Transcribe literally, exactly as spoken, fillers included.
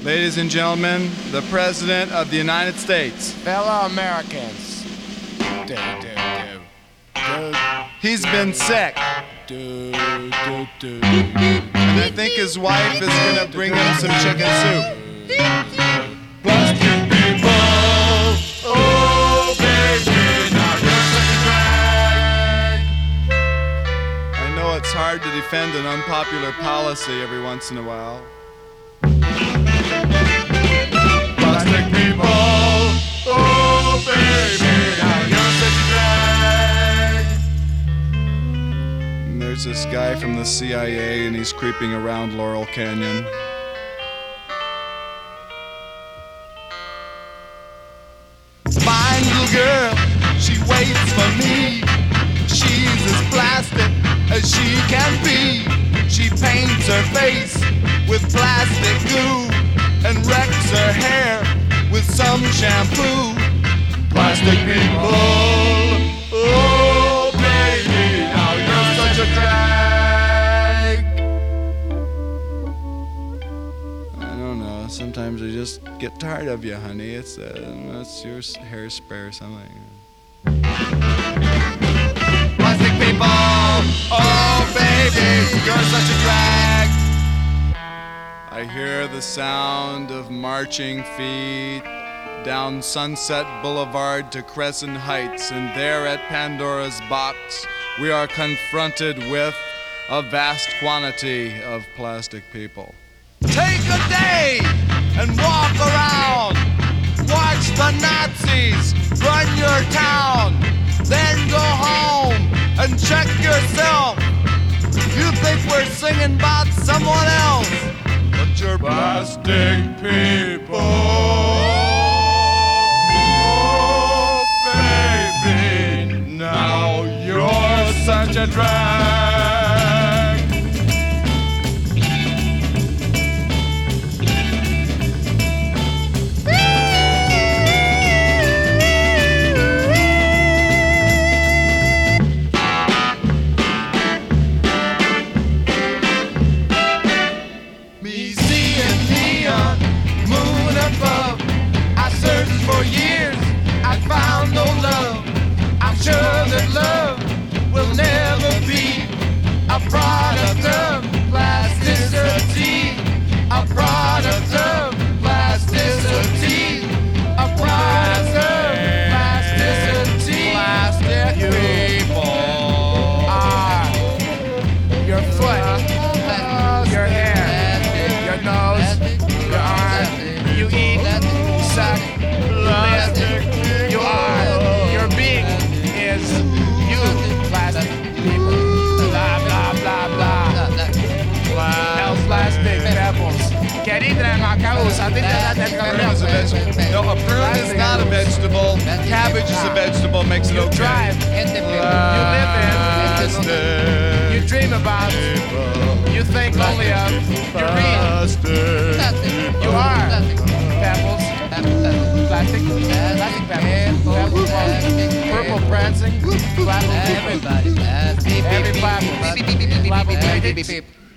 Ladies and gentlemen, the President of the United States. Fellow Americans. Do, do, do. Do, He's been sick, do, do, do. and I think his wife is gonna bring him some chicken soup. Plastic people. Oh, baby, now you're such a drag. I know it's hard to defend an unpopular policy every once in a while. Plastic people. Oh, baby, now you're such a drag. And there's this guy from the C I A, and he's creeping around Laurel Canyon. Fine little girl, she waits for me. She's as plastic as she can be. She paints her face with plastic glue and wrecks her hair with some shampoo. Plastic people, oh baby, now you're such a drag. I don't know. Sometimes I just get tired of you, honey. It's uh, that's your s- hairspray or something. Plastic people, oh baby, you're such a drag. I hear the sound of marching feet down Sunset Boulevard to Crescent Heights, and there at Pandora's box, we are confronted with a vast quantity of plastic people. Take a day and walk around. Watch the Nazis run your town. Then go home and check yourself. You think we're singing about someone else, but you're plastic people. Oh, baby, now you're such a drag. Me seeing neon, moon above. I searched for years, I found no love. I'm sure that love will never be a product of plasticity. A product of plasticity. A product of plasticity. Plastic people are your foot, your hair, your nose, your arm. You eat, suck, live. You are. Your being is you. Plastic people. Blah blah blah blah. Hell's plastic pebbles. Querida Macaús, I think that that's Prune is a vegetable. No, a prune is not a vegetable. Cabbage is a vegetable. Makes it You okay. drive, you live in, you dream about, you think only of, you read, you are pebbles, plastic, plastic pebbles, pebbles, purple prancing, plastic, everybody, every plastic, plastic,